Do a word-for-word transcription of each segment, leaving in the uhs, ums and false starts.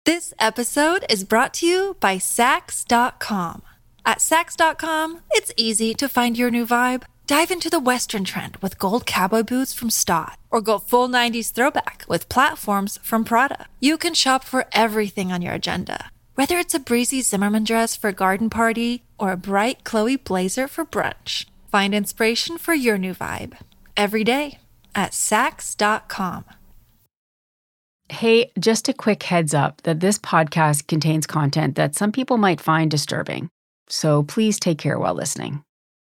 This episode is brought to you by Saks dot com. At Saks dot com, it's easy to find your new vibe. Dive into the Western trend with gold cowboy boots from Staud, or go full nineties throwback with platforms from Prada. You can shop for everything on your agenda, whether it's a breezy Zimmermann dress for a garden party or a bright Chloe blazer for brunch. Find inspiration for your new vibe every day at Saks dot com. Hey, just a quick heads up that this podcast contains content that some people might find disturbing. So please take care while listening.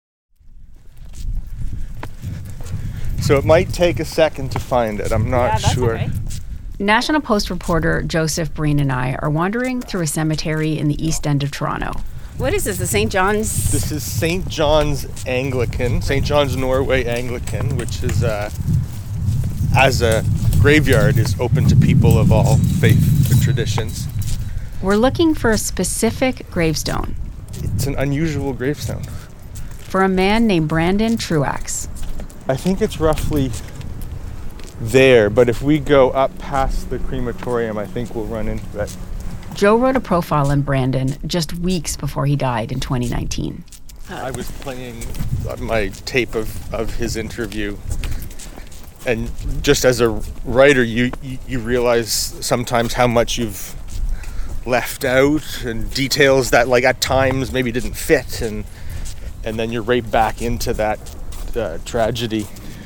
So it might take a second to find it. I'm not yeah, that's sure. Okay. National Post reporter Joseph Breen and I are wandering through a cemetery in the East End of Toronto. What is this, the Saint John's? This is Saint John's Anglican, Saint John's Norway Anglican, which is, uh, as a graveyard, is open to people of all faith and traditions. We're looking for a specific gravestone. It's an unusual gravestone. For a man named Brandon Truax. I think it's roughly there, but if we go up past the crematorium, I think we'll run into it. Joe wrote a profile on Brandon just weeks before he died in twenty nineteen. I was playing my tape of, of his interview, and just as a writer, you, you, you realize sometimes how much you've left out and details that, like, at times maybe didn't fit, and and then you're right back into that uh, tragedy.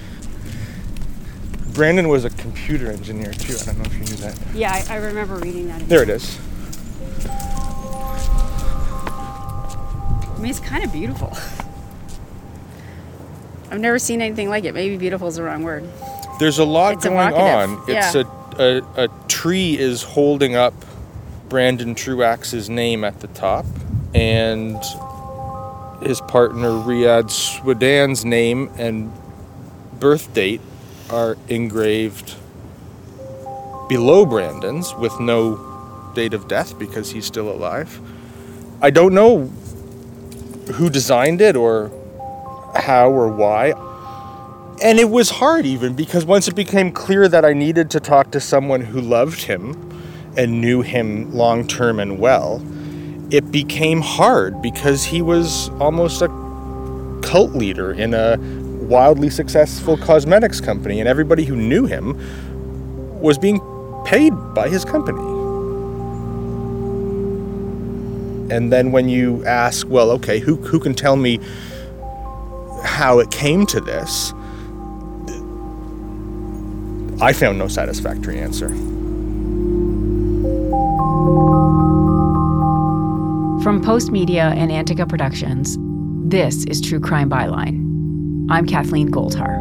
Brandon was a computer engineer too. I don't know if you knew that. Yeah, I, I remember reading that. There it is. I mean, it's kind of beautiful. I've never seen anything like it. Maybe beautiful is the wrong word. There's a lot It's going evocative. on. It's Yeah. a, a a tree is holding up Brandon Truax's name at the top, and his partner Riyadh Swadan's name and birth date are engraved below Brandon's with no date of death because he's still alive. I don't know who designed it or how or why. And it was hard even because once it became clear that I needed to talk to someone who loved him and knew him long term and well, it became hard because he was almost a cult leader in a wildly successful cosmetics company, and everybody who knew him was being paid by his company. And then when you ask, well, okay, who who can tell me how it came to this? I found no satisfactory answer. From Post Media and Antica Productions, this is True Crime Byline. I'm Kathleen Goldhar.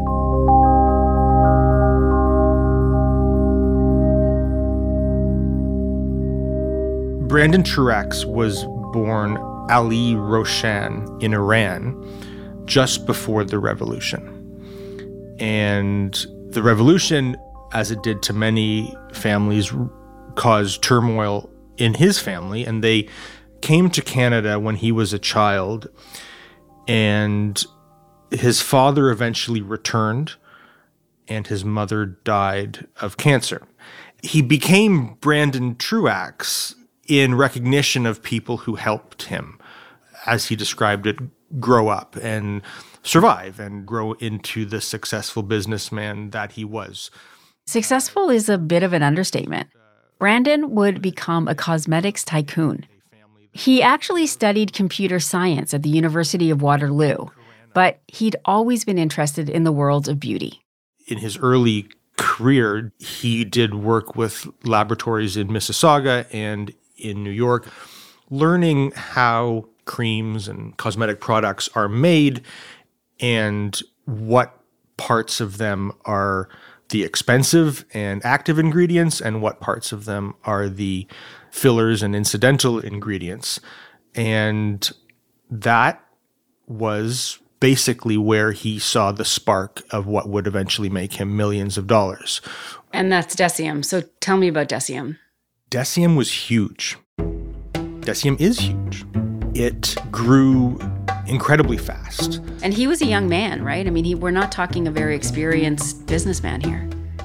Brandon Truax was born Ali Roshan in Iran just before the revolution. And the revolution, as it did to many families, caused turmoil in his family, and they came to Canada when he was a child, and his father eventually returned, and his mother died of cancer. He became Brandon Truax in recognition of people who helped him, as he described it, grow up and survive and grow into the successful businessman that he was. Successful is a bit of an understatement. Brandon would become a cosmetics tycoon. He actually studied computer science at the University of Waterloo, but he'd always been interested in the world of beauty. In his early career, he did work with laboratories in Mississauga and in New York, learning how creams and cosmetic products are made and what parts of them are the expensive and active ingredients and what parts of them are the fillers and incidental ingredients. And that was basically where he saw the spark of what would eventually make him millions of dollars. And that's Deciem. So tell me about Deciem. Deciem was huge. Deciem is huge. It grew incredibly fast. And he was a young man, right? I mean, he, we're not talking a very experienced businessman here.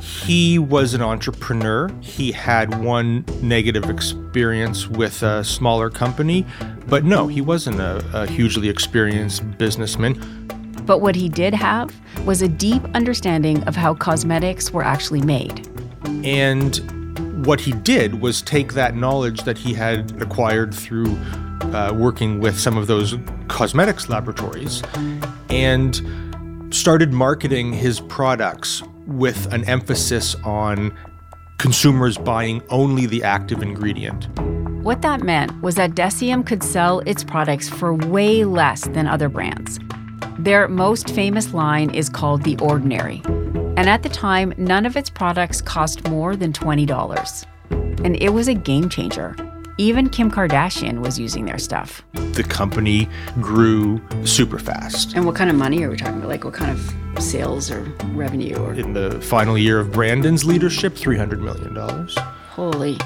He was an entrepreneur. He had one negative experience with a smaller company, but no, he wasn't a, a hugely experienced businessman. But what he did have was a deep understanding of how cosmetics were actually made. And what he did was take that knowledge that he had acquired through uh, working with some of those cosmetics laboratories and started marketing his products with an emphasis on consumers buying only the active ingredient. What that meant was that Deciem could sell its products for way less than other brands. Their most famous line is called The Ordinary. And at the time, none of its products cost more than twenty dollars. And it was a game changer. Even Kim Kardashian was using their stuff. The company grew super fast. And what kind of money are we talking about? Like what kind of sales or revenue? Or in the final year of Brandon's leadership, three hundred million dollars. Holy.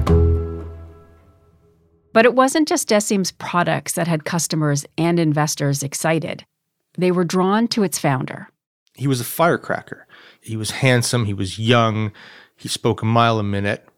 But it wasn't just Deciem's products that had customers and investors excited. They were drawn to its founder. He was a firecracker. He was handsome. He was young. He spoke a mile a minute.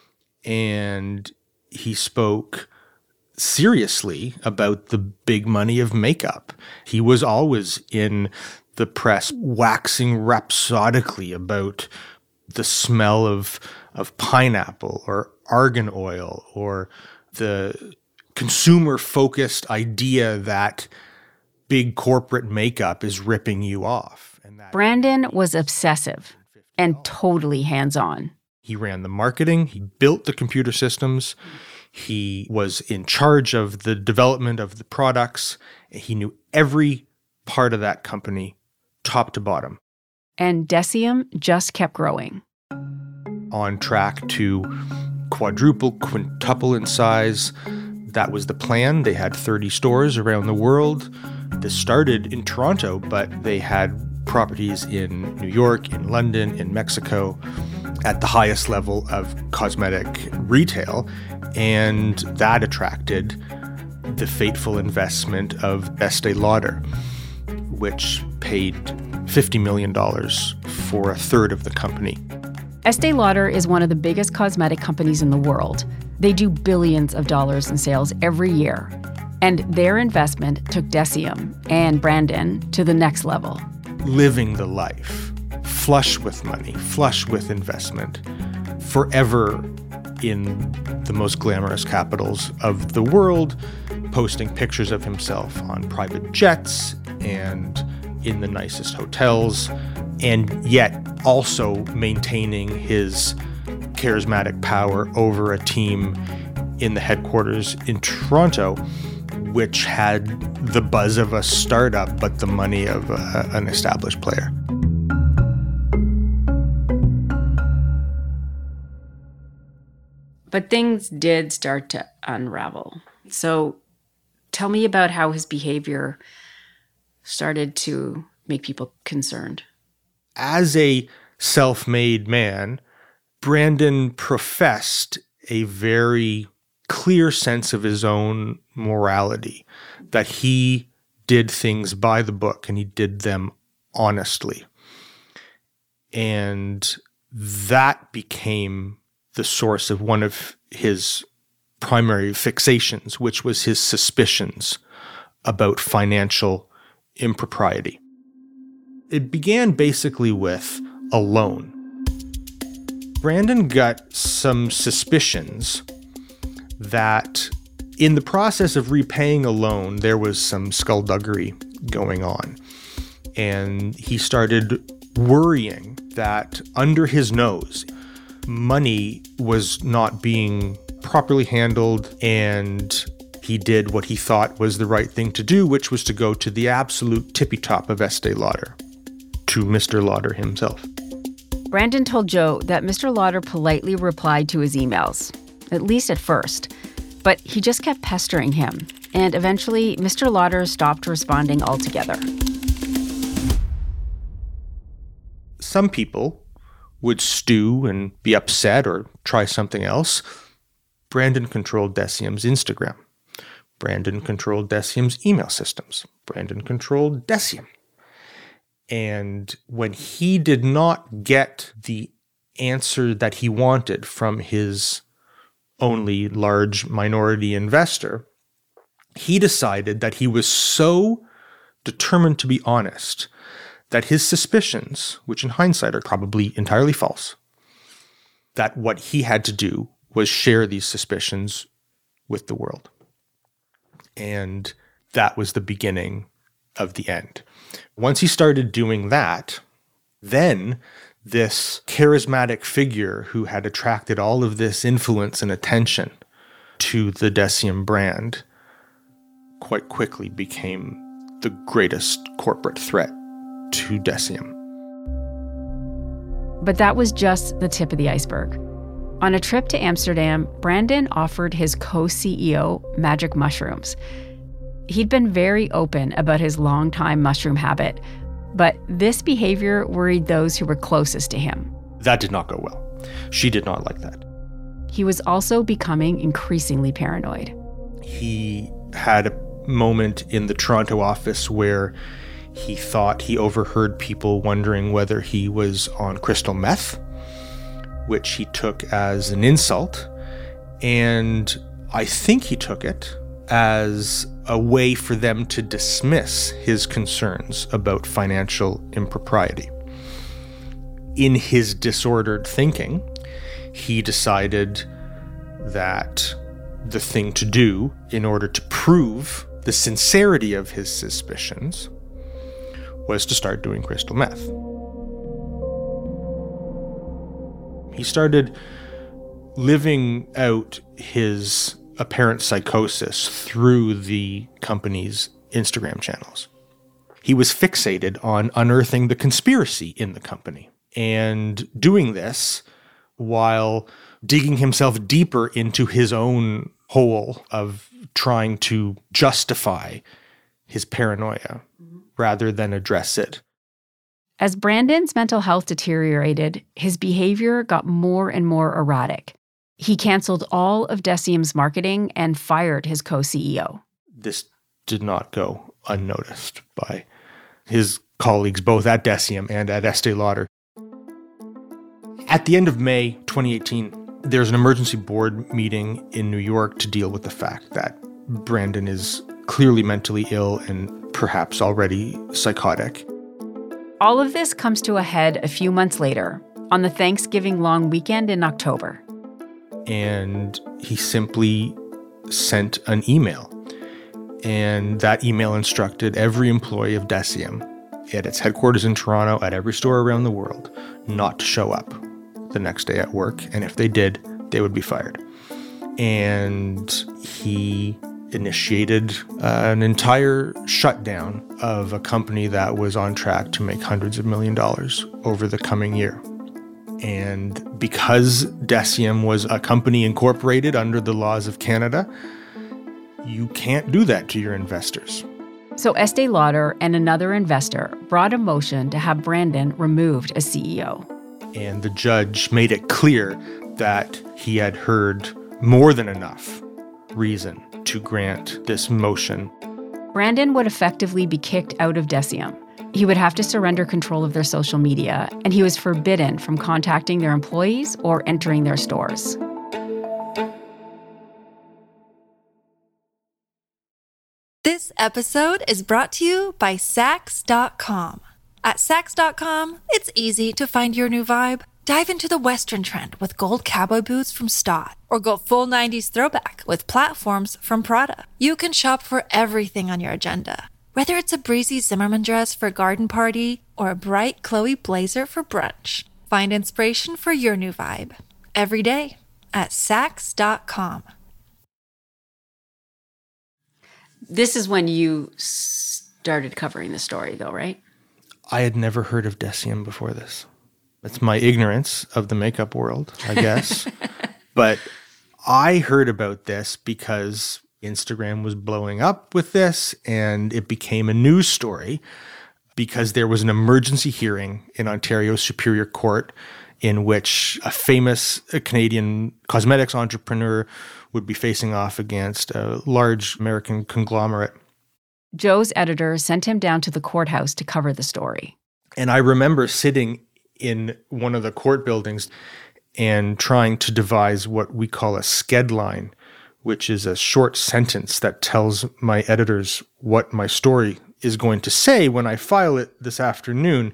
And he spoke seriously about the big money of makeup. He was always in the press waxing rhapsodically about the smell of, of pineapple or argan oil or the consumer-focused idea that big corporate makeup is ripping you off. And that Brandon was obsessive and totally hands-on. He ran the marketing. He built the computer systems. He was in charge of the development of the products. He knew every part of that company, top to bottom. And Deciem just kept growing. On track to quadruple, quintuple in size. That was the plan. They had thirty stores around the world. This started in Toronto, but they had properties in New York, in London, in Mexico, at the highest level of cosmetic retail. And that attracted the fateful investment of Estée Lauder, which paid fifty million dollars for a third of the company. Estée Lauder is one of the biggest cosmetic companies in the world. They do billions of dollars in sales every year. And their investment took Deciem and Brandon to the next level. Living the life, flush with money, flush with investment, forever in the most glamorous capitals of the world, posting pictures of himself on private jets and in the nicest hotels, and yet also maintaining his charismatic power over a team in the headquarters in Toronto, which had the buzz of a startup, but the money of a, an established player. But things did start to unravel. So tell me about how his behavior started to make people concerned. As a self-made man, Brandon professed a very clear sense of his own morality, that he did things by the book and he did them honestly. And that became the source of one of his primary fixations, which was his suspicions about financial impropriety. It began basically with a loan. Brandon got some suspicions that in the process of repaying a loan, there was some skullduggery going on. And he started worrying that under his nose, money was not being properly handled, and he did what he thought was the right thing to do, which was to go to the absolute tippy top of Estée Lauder, to Mister Lauder himself. Brandon told Joe that Mister Lauder politely replied to his emails, at least at first, but he just kept pestering him, and eventually Mister Lauder stopped responding altogether. Some people would stew and be upset or try something else. Brandon controlled Deciem's Instagram. Brandon controlled Deciem's email systems. Brandon controlled Deciem. And when he did not get the answer that he wanted from his only large minority investor, he decided that he was so determined to be honest that his suspicions, which in hindsight are probably entirely false, that what he had to do was share these suspicions with the world. And that was the beginning of the end. Once he started doing that, then this charismatic figure who had attracted all of this influence and attention to the Deciem brand quite quickly became the greatest corporate threat to Deciem. But that was just the tip of the iceberg. On a trip to Amsterdam, Brandon offered his co-C E O magic mushrooms. He'd been very open about his long-time mushroom habit, but this behavior worried those who were closest to him. That did not go well. She did not like that. He was also becoming increasingly paranoid. He had a moment in the Toronto office where he thought he overheard people wondering whether he was on crystal meth, which he took as an insult. And I think he took it as a way for them to dismiss his concerns about financial impropriety. In his disordered thinking, he decided that the thing to do in order to prove the sincerity of his suspicions was to start doing crystal meth. He started living out his apparent psychosis through the company's Instagram channels. He was fixated on unearthing the conspiracy in the company and doing this while digging himself deeper into his own hole of trying to justify his paranoia rather than address it. As Brandon's mental health deteriorated, his behavior got more and more erratic. He canceled all of Deciem's marketing and fired his co-C E O. This did not go unnoticed by his colleagues both at Deciem and at Estée Lauder. At the end of May twenty eighteen, there's an emergency board meeting in New York to deal with the fact that Brandon is clearly mentally ill and perhaps already psychotic. All of this comes to a head a few months later, on the Thanksgiving long weekend in October. And he simply sent an email. And that email instructed every employee of Deciem at its headquarters in Toronto, at every store around the world, not to show up the next day at work. And if they did, they would be fired. And he initiated uh, an entire shutdown of a company that was on track to make hundreds of million dollars over the coming year. And because Deciem was a company incorporated under the laws of Canada, you can't do that to your investors. So Estée Lauder and another investor brought a motion to have Brandon removed as C E O. And the judge made it clear that he had heard more than enough reason to grant this motion. Brandon would effectively be kicked out of Deciem. He would have to surrender control of their social media, and he was forbidden from contacting their employees or entering their stores. This episode is brought to you by Saks dot com. At Saks dot com, it's easy to find your new vibe. Dive into the Western trend with gold cowboy boots from Stott, or go full nineties throwback with platforms from Prada. You can shop for everything on your agenda, whether it's a breezy Zimmermann dress for a garden party or a bright Chloe blazer for brunch. Find inspiration for your new vibe every day at Saks dot com. This is when you started covering the story, though, right? I had never heard of Deciem before this. It's my ignorance of the makeup world, I guess. But I heard about this because Instagram was blowing up with this, and it became a news story because there was an emergency hearing in Ontario's Superior Court in which a famous Canadian cosmetics entrepreneur would be facing off against a large American conglomerate. Joe's editor sent him down to the courthouse to cover the story. And I remember sitting in one of the court buildings and trying to devise what we call a sked line, which is a short sentence that tells my editors what my story is going to say when I file it this afternoon.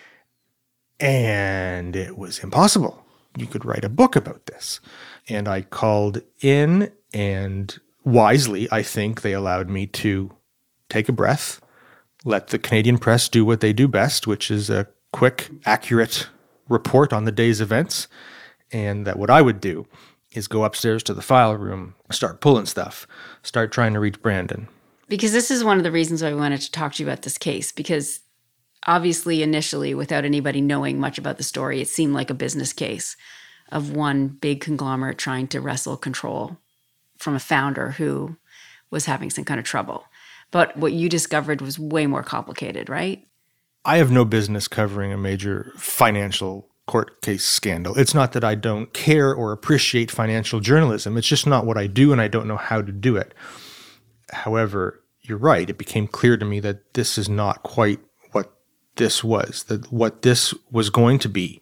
And it was impossible. You could write a book about this. And I called in, and wisely, I think, they allowed me to take a breath, let the Canadian press do what they do best, which is a quick, accurate report on the day's events. And that what I would do is go upstairs to the file room, start pulling stuff, start trying to reach Brandon. Because this is one of the reasons why I wanted to talk to you about this case, because obviously initially, without anybody knowing much about the story, it seemed like a business case of one big conglomerate trying to wrestle control from a founder who was having some kind of trouble. But what you discovered was way more complicated, right? I have no business covering a major financial court case scandal. It's not that I don't care or appreciate financial journalism. It's just not what I do, and I don't know how to do it. However, you're right. It became clear to me that this is not quite what this was, that what this was going to be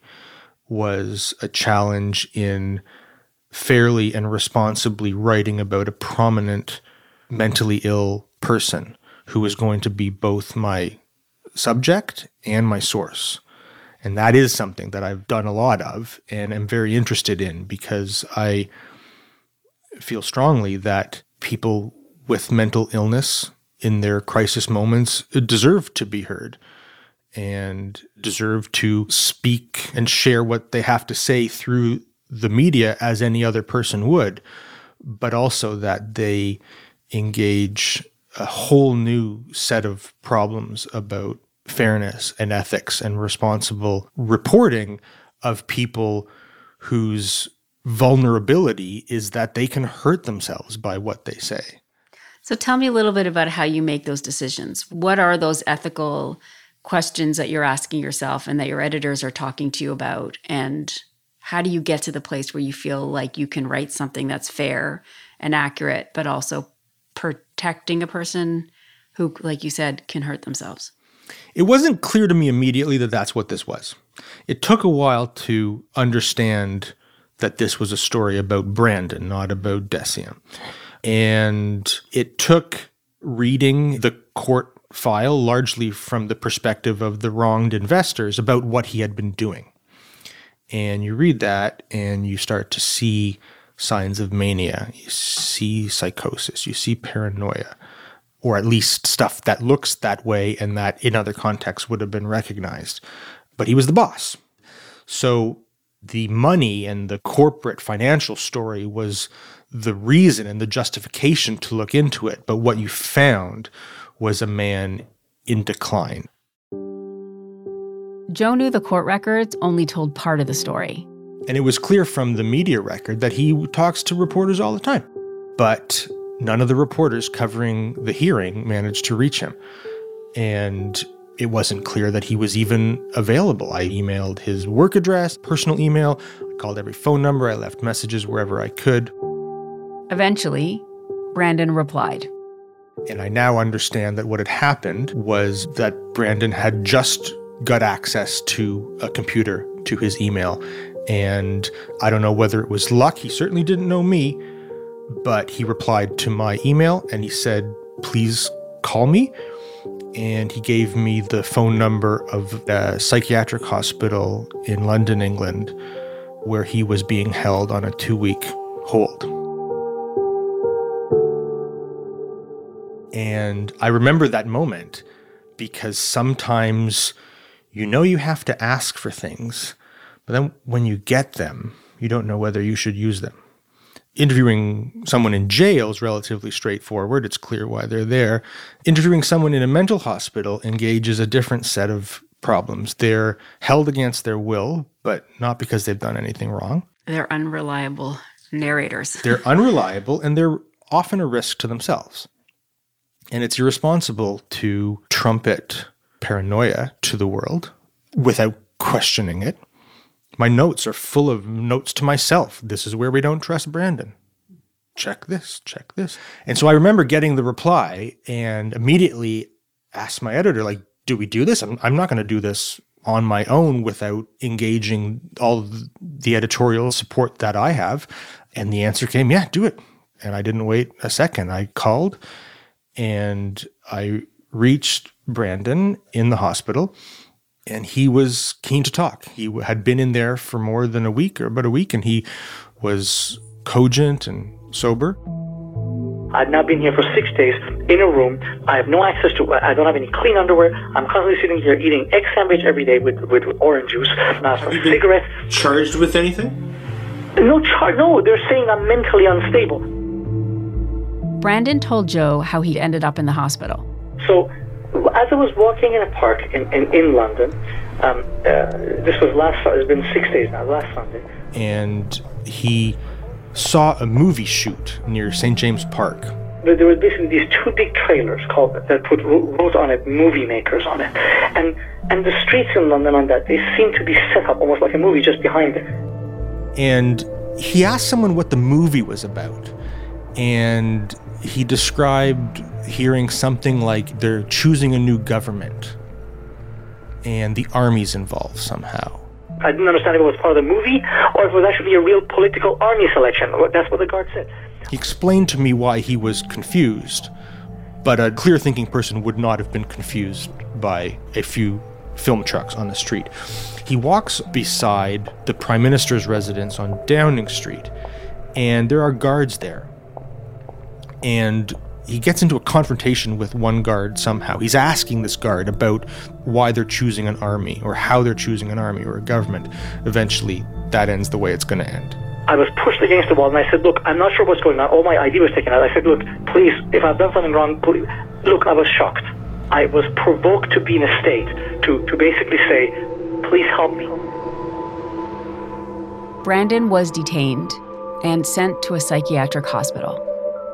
was a challenge in fairly and responsibly writing about a prominent mentally ill person who was going to be both my subject and my source. And that is something that I've done a lot of and am very interested in, because I feel strongly that people with mental illness in their crisis moments deserve to be heard and deserve to speak and share what they have to say through the media as any other person would, but also that they engage a whole new set of problems about fairness and ethics and responsible reporting of people whose vulnerability is that they can hurt themselves by what they say. So tell me a little bit about how you make those decisions. What are those ethical questions that you're asking yourself and that your editors are talking to you about? And how do you get to the place where you feel like you can write something that's fair and accurate, but also protecting a person who, like you said, can hurt themselves? It wasn't clear to me immediately that that's what this was. It took a while to understand that this was a story about Brandon, not about Decium. And it took reading the court file largely from the perspective of the wronged investors about what he had been doing. And you read that and you start to see signs of mania. You see psychosis. You see paranoia. Or at least stuff that looks that way and that in other contexts would have been recognized. But he was the boss. So the money and the corporate financial story was the reason and the justification to look into it. But what you found was a man in decline. Joe knew the court records only told part of the story. And it was clear from the media record that he talks to reporters all the time. But none of the reporters covering the hearing managed to reach him. And it wasn't clear that he was even available. I emailed his work address, personal email. I called every phone number. I left messages wherever I could. Eventually, Brandon replied. And I now understand that what had happened was that Brandon had just got access to a computer, to his email. And I don't know whether it was luck. He certainly didn't know me. But he replied to my email and he said, please call me. And he gave me the phone number of a psychiatric hospital in London, England, where he was being held on a two-week hold. And I remember that moment because sometimes you know you have to ask for things, but then when you get them, you don't know whether you should use them. Interviewing someone in jail is relatively straightforward. It's clear why they're there. Interviewing someone in a mental hospital engages a different set of problems. They're held against their will, but not because they've done anything wrong. They're unreliable narrators. They're unreliable, and they're often a risk to themselves. And it's irresponsible to trumpet paranoia to the world without questioning it. My notes are full of notes to myself. This is where we don't trust Brandon. Check this, check this. And so I remember getting the reply and immediately asked my editor, like, do we do this? I'm, I'm not going to do this on my own without engaging all of the editorial support that I have? And the answer came, yeah, do it. And I didn't wait a second. I called and I reached Brandon in the hospital, and he was keen to talk. He had been in there for more than a week or about a week, and he was cogent and sober. I've now been here for six days in a room. I have no access to, I don't have any clean underwear. I'm constantly sitting here eating egg sandwich every day with, with orange juice, uh, some cigarettes. Charged with anything? No charge, no, they're saying I'm mentally unstable. Brandon told Joe how he'd ended up in the hospital. So, as I was walking in a park in, in, in London, um, uh, this was last, it's been six days now, last Sunday. And he saw a movie shoot near Saint James Park. There were basically these two big trailers called that put wrote on it movie makers on it, and and the streets in London on that, they seem to be set up almost like a movie just behind it. And he asked someone what the movie was about, and he described hearing something like they're choosing a new government and the army's involved somehow. I didn't understand if it was part of the movie or if it was actually a real political army selection. That's what the guard said. He explained to me why he was confused, but a clear-thinking person would not have been confused by a few film trucks on the street. He walks beside the Prime Minister's residence on Downing Street, and there are guards there. And he gets into a confrontation with one guard somehow. He's asking this guard about why they're choosing an army or how they're choosing an army or a government. Eventually, that ends the way it's going to end. I was pushed against the wall and I said, look, I'm not sure what's going on. All my I D was taken out. I said, look, please, if I've done something wrong, please. Look, I was shocked. I was provoked to be in a state to, to basically say, please help me. Brandon was detained and sent to a psychiatric hospital.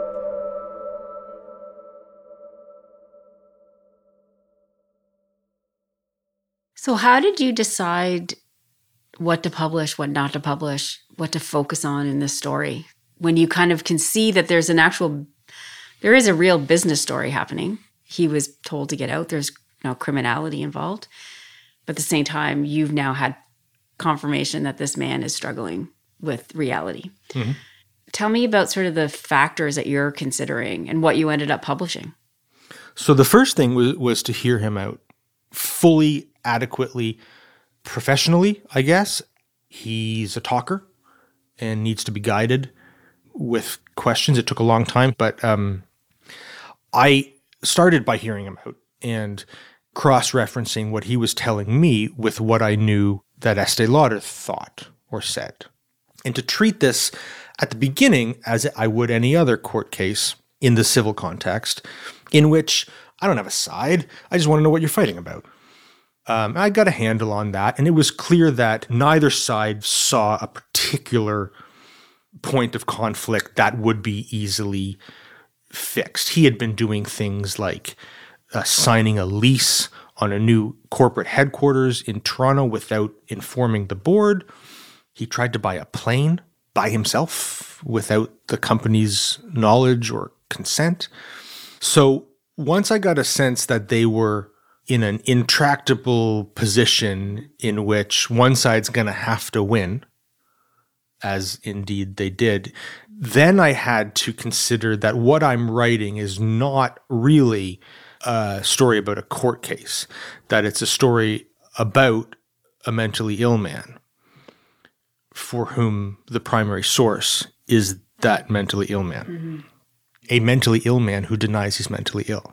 So how did you decide what to publish, what not to publish, what to focus on in this story? When you kind of can see that there's an actual, there is a real business story happening. He was told to get out. There's no criminality involved. But at the same time, you've now had confirmation that this man is struggling with reality. Mm-hmm. Tell me about sort of the factors that you're considering and what you ended up publishing. So the first thing was, was to hear him out fully, adequately, professionally, I guess. He's a talker and needs to be guided with questions. It took a long time, but um, I started by hearing him out and cross-referencing what he was telling me with what I knew that Estee Lauder thought or said. And to treat this at the beginning as I would any other court case in the civil context, in which I don't have a side, I just want to know what you're fighting about. Um, I got a handle on that, and it was clear that neither side saw a particular point of conflict that would be easily fixed. He had been doing things like uh, signing a lease on a new corporate headquarters in Toronto without informing the board. He tried to buy a plane by himself without the company's knowledge or consent. So once I got a sense that they were in an intractable position in which one side's going to have to win, as indeed they did, then I had to consider that what I'm writing is not really a story about a court case, that it's a story about a mentally ill man for whom the primary source is that mentally ill man. Mm-hmm. A mentally ill man who denies he's mentally ill.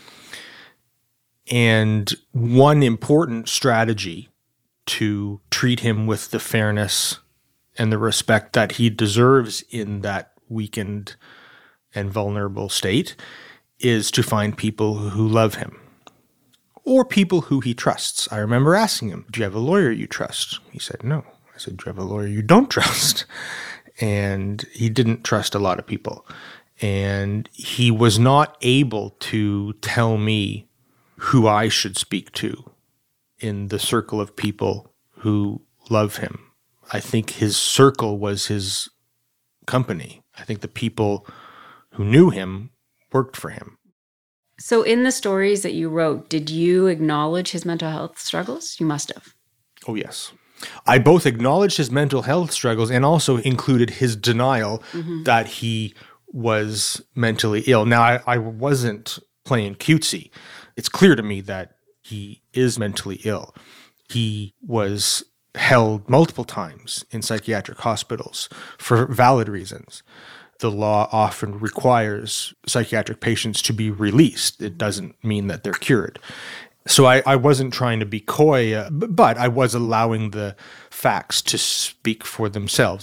And one important strategy to treat him with the fairness and the respect that he deserves in that weakened and vulnerable state is to find people who love him or people who he trusts. I remember asking him, do you have a lawyer you trust? He said, no. I said, do you have a lawyer you don't trust? And he didn't trust a lot of people. And he was not able to tell me who I should speak to in the circle of people who love him. I think his circle was his company. I think the people who knew him worked for him. So in the stories that you wrote, did you acknowledge his mental health struggles? You must have. Oh, yes. I both acknowledged his mental health struggles and also included his denial mm-hmm. that he was mentally ill. Now, I, I wasn't playing cutesy. It's clear to me that he is mentally ill. He was held multiple times in psychiatric hospitals for valid reasons. The law often requires psychiatric patients to be released. It doesn't mean that they're cured. So I, I wasn't trying to be coy, uh, but I was allowing the facts to speak for themselves.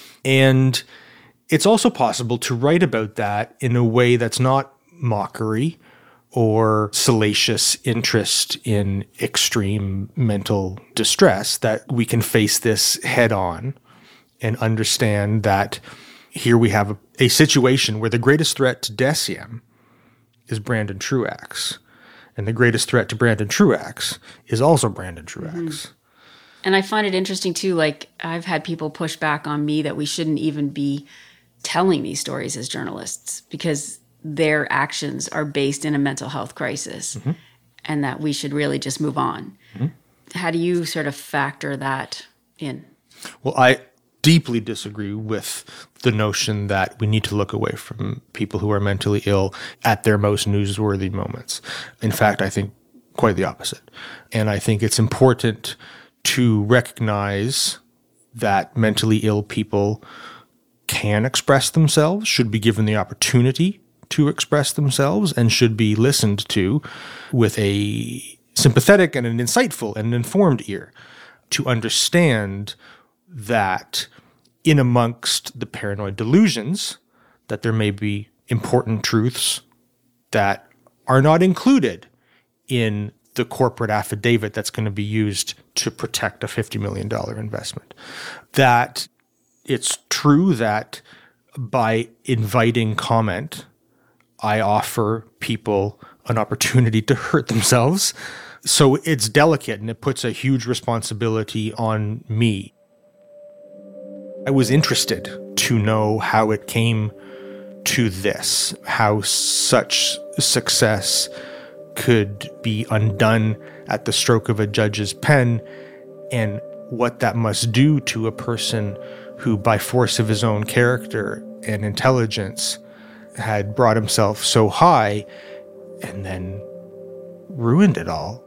And it's also possible to write about that in a way that's not mockery or salacious interest in extreme mental distress, that we can face this head on and understand that here we have a, a situation where the greatest threat to Deciem is Brandon Truax. And the greatest threat to Brandon Truax is also Brandon Truax. Mm-hmm. And I find it interesting, too, like I've had people push back on me that we shouldn't even be telling these stories as journalists because their actions are based in a mental health crisis mm-hmm. and that we should really just move on. Mm-hmm. How do you sort of factor that in? Well, I deeply disagree with the notion that we need to look away from people who are mentally ill at their most newsworthy moments. In fact, I think quite the opposite. And I think it's important to recognize that mentally ill people can express themselves, should be given the opportunity to express themselves, and should be listened to with a sympathetic and an insightful and informed ear to understand that in amongst the paranoid delusions, that there may be important truths that are not included in the corporate affidavit that's going to be used to protect a fifty million dollars investment. That it's true that by inviting comment, I offer people an opportunity to hurt themselves. So it's delicate and it puts a huge responsibility on me. I was interested to know how it came to this, how such success could be undone at the stroke of a judge's pen, and what that must do to a person who, by force of his own character and intelligence, had brought himself so high and then ruined it all.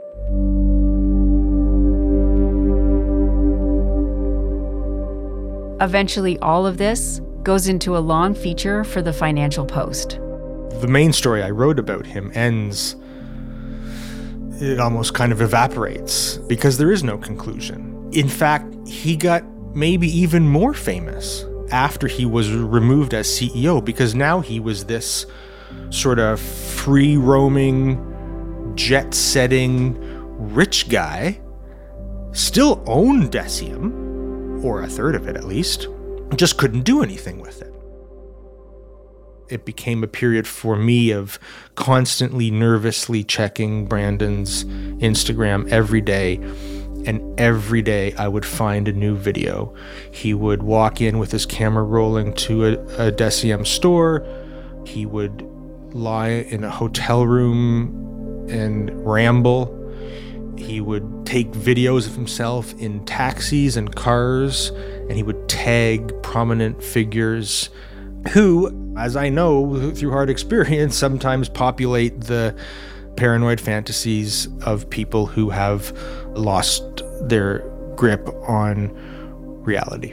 Eventually, all of this goes into a long feature for the Financial Post. The main story I wrote about him ends, it almost kind of evaporates because there is no conclusion. In fact, he got maybe even more famous after he was removed as C E O, because now he was this sort of free-roaming, jet-setting, rich guy, still owned Deciem, or a third of it at least, just couldn't do anything with it. It became a period for me of constantly nervously checking Brandon's Instagram every day. And every day I would find a new video. He would walk in with his camera rolling to a, a Deciem store. He would lie in a hotel room and ramble. He would take videos of himself in taxis and cars, and he would tag prominent figures who, as I know through hard experience, sometimes populate the paranoid fantasies of people who have lost their grip on reality.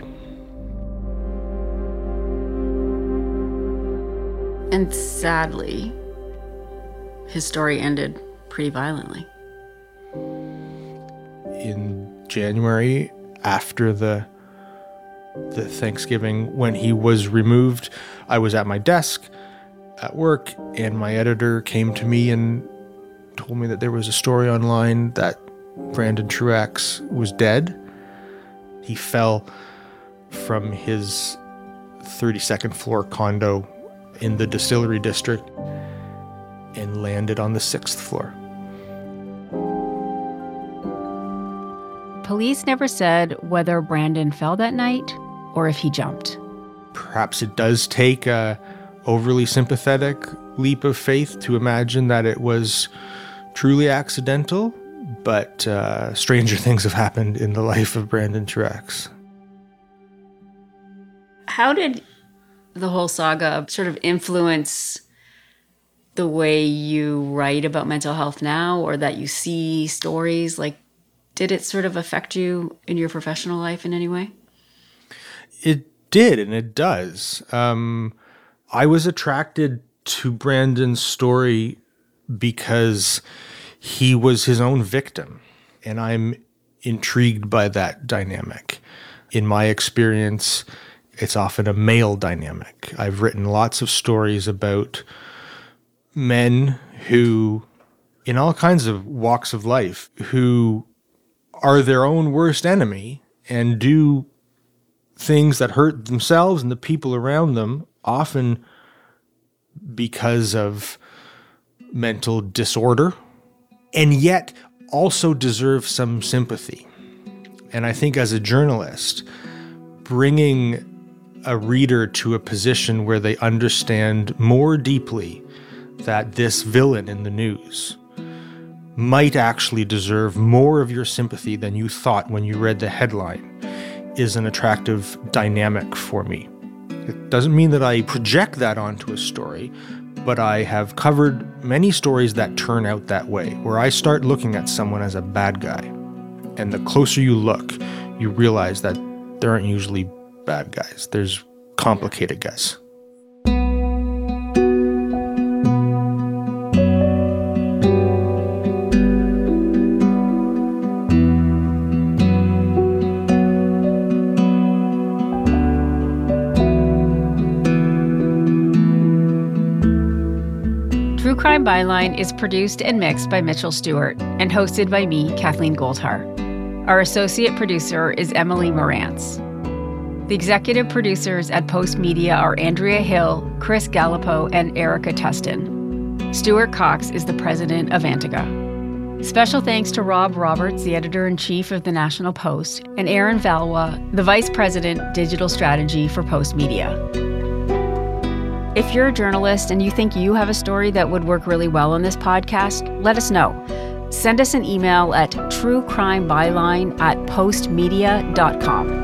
And sadly, his story ended pretty violently. In January, after the the Thanksgiving, when he was removed, I was at my desk at work, and my editor came to me and told me that there was a story online that Brandon Truax was dead. He fell from his thirty-second floor condo in the Distillery District and landed on the sixth floor. Police never said whether Brandon fell that night or if he jumped. Perhaps it does take a overly sympathetic leap of faith to imagine that it was truly accidental, but uh, stranger things have happened in the life of Brandon Truax. How did the whole saga sort of influence the way you write about mental health now, or that you see stories? Like, did it sort of affect you in your professional life in any way? It did, and it does. Um, I was attracted to Brandon's story because he was his own victim, and I'm intrigued by that dynamic. In my experience, it's often a male dynamic. I've written lots of stories about men who, in all kinds of walks of life, who are their own worst enemy and do things that hurt themselves and the people around them, often because of mental disorder, and yet also deserve some sympathy. And I think as a journalist, bringing a reader to a position where they understand more deeply that this villain in the news might actually deserve more of your sympathy than you thought when you read the headline is an attractive dynamic for me. It doesn't mean that I project that onto a story, but I have covered many stories that turn out that way, where I start looking at someone as a bad guy. And the closer you look, you realize that there aren't usually bad guys. There's complicated guys. True Crime Byline is produced and mixed by Mitchell Stewart and hosted by me, Kathleen Goldhar. Our associate producer is Emily Morantz. The executive producers at Post Media are Andrea Hill, Chris Gallipo, and Erica Tustin. Stuart Cox is the president of Antiga. Special thanks to Rob Roberts, the editor-in-chief of the National Post, and Aaron Valois, the vice president, digital strategy for Post Media. If you're a journalist and you think you have a story that would work really well on this podcast, let us know. Send us an email at truecrimebyline at postmedia dot com.